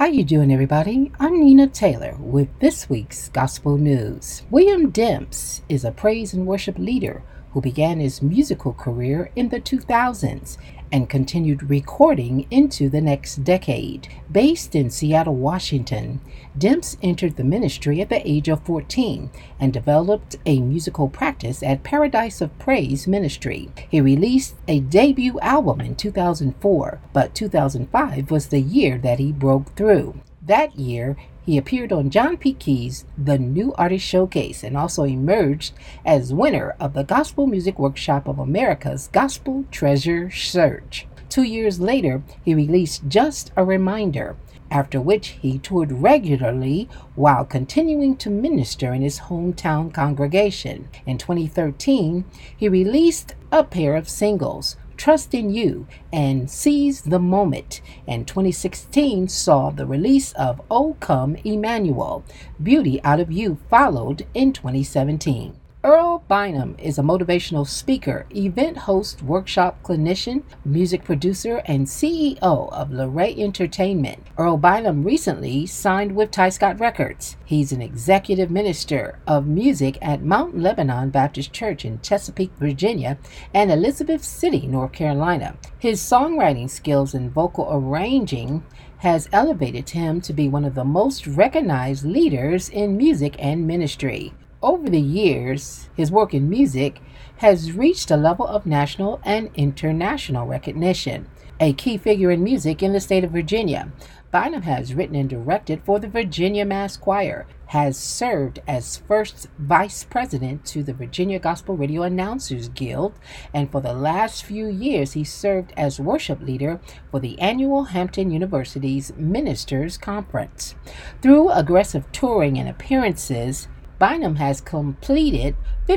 How you doing, everybody? I'm Nina Taylor with this week's Gospel News. William Demps is a praise and worship leader who began his musical career in the 2000s and continued recording into the next decade. Based in Seattle, Washington, Demps entered the ministry at the age of 14 and developed a musical practice at Paradise of Praise Ministry. He released a debut album in 2004, but 2005 was the year that he broke through. That year, he appeared on John P. Key's The New Artist Showcase and also emerged as winner of the Gospel Music Workshop of America's Gospel Treasure Search. 2 years later, he released Just a Reminder, after which he toured regularly while continuing to minister in his hometown congregation. In 2013, he released a pair of singles, Trust in You and Seize the Moment, and 2016 saw the release of O Come Emmanuel. Beauty Out of You followed in 2017. Earl Bynum is a motivational speaker, event host, workshop clinician, music producer, and CEO of Luray Entertainment. Earl Bynum recently signed with Ty Scott Records. He's an executive minister of music at Mount Lebanon Baptist Church in Chesapeake, Virginia, and Elizabeth City, North Carolina. His songwriting skills and vocal arranging has elevated him to be one of the most recognized leaders in music and ministry. Over the years, his work in music has reached a level of national and international recognition. A key figure in music in the state of Virginia, Bynum has written and directed for the Virginia Mass Choir, has served as first vice president to the Virginia Gospel Radio Announcers Guild, and for the last few years he served as worship leader for the annual Hampton University's Ministers Conference. Through aggressive touring and appearances, Bynum has completed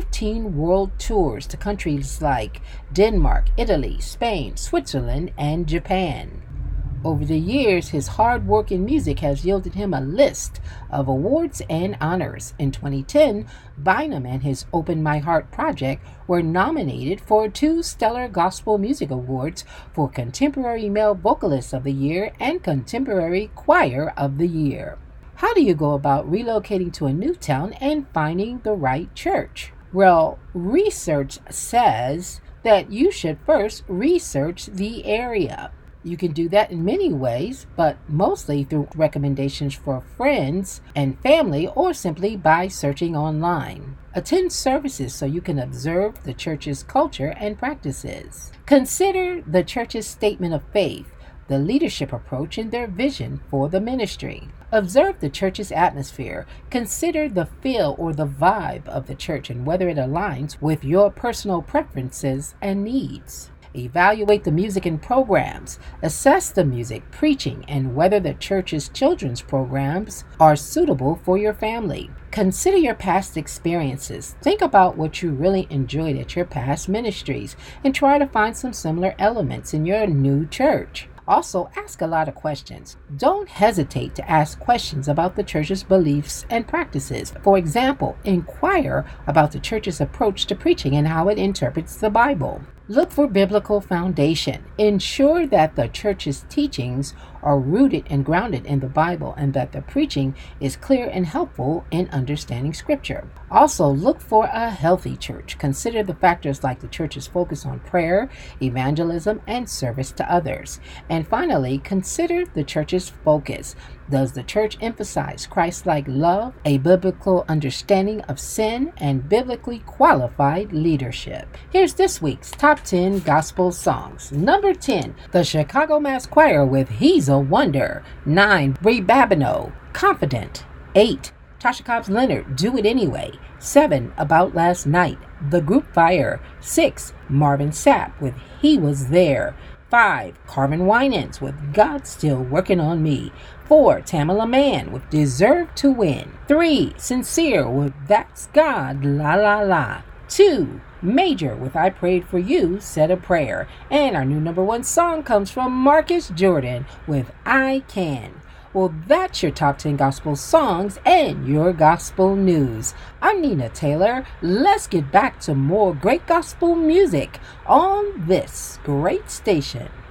15 world tours to countries like Denmark, Italy, Spain, Switzerland, and Japan. Over the years, his hard work in music has yielded him a list of awards and honors. In 2010, Bynum and his Open My Heart project were nominated for 2 Stellar Gospel Music Awards for Contemporary Male Vocalist of the Year and Contemporary Choir of the Year. How do you go about relocating to a new town and finding the right church? Well, research says that you should first research the area. You can do that in many ways, but mostly through recommendations for friends and family or simply by searching online. Attend services so you can observe the church's culture and practices. Consider the church's statement of faith, the leadership approach, and their vision for the ministry. Observe the church's atmosphere. Consider the feel or the vibe of the church and whether it aligns with your personal preferences and needs. Evaluate the music and programs. Assess the music, preaching, and whether the church's children's programs are suitable for your family. Consider your past experiences. Think about what you really enjoyed at your past ministries and try to find some similar elements in your new church. Also, ask a lot of questions. Don't hesitate to ask questions about the church's beliefs and practices. For example, inquire about the church's approach to preaching and how it interprets the Bible. Look for biblical foundation. Ensure that the church's teachings are rooted and grounded in the Bible and that the preaching is clear and helpful in understanding Scripture. Also, look for a healthy church. Consider the factors like the church's focus on prayer, evangelism, and service to others. And finally, consider the church's focus. Does the church emphasize Christ-like love, a biblical understanding of sin, and biblically qualified leadership? Here's this week's Top 10 Gospel Songs. Number 10, the Chicago Mass Choir with He's a Wonder. 9, Brie Babineau, Confident. 8, Tasha Cobbs Leonard, Do It Anyway. 7, About Last Night, The Group Fire. 6, Marvin Sapp with He Was There. 5, Carmen Winans with God's Still Working on Me. 4, Tamala Mann with Deserve to Win. 3, Sincere with That's God, La La La. 2, Major with I Prayed for You, Said a Prayer. And our new number 1 song comes from Marcus Jordan with I Can. Well, that's your top 10 gospel songs and your gospel news. I'm Nina Taylor. Let's get back to more great gospel music on this great station.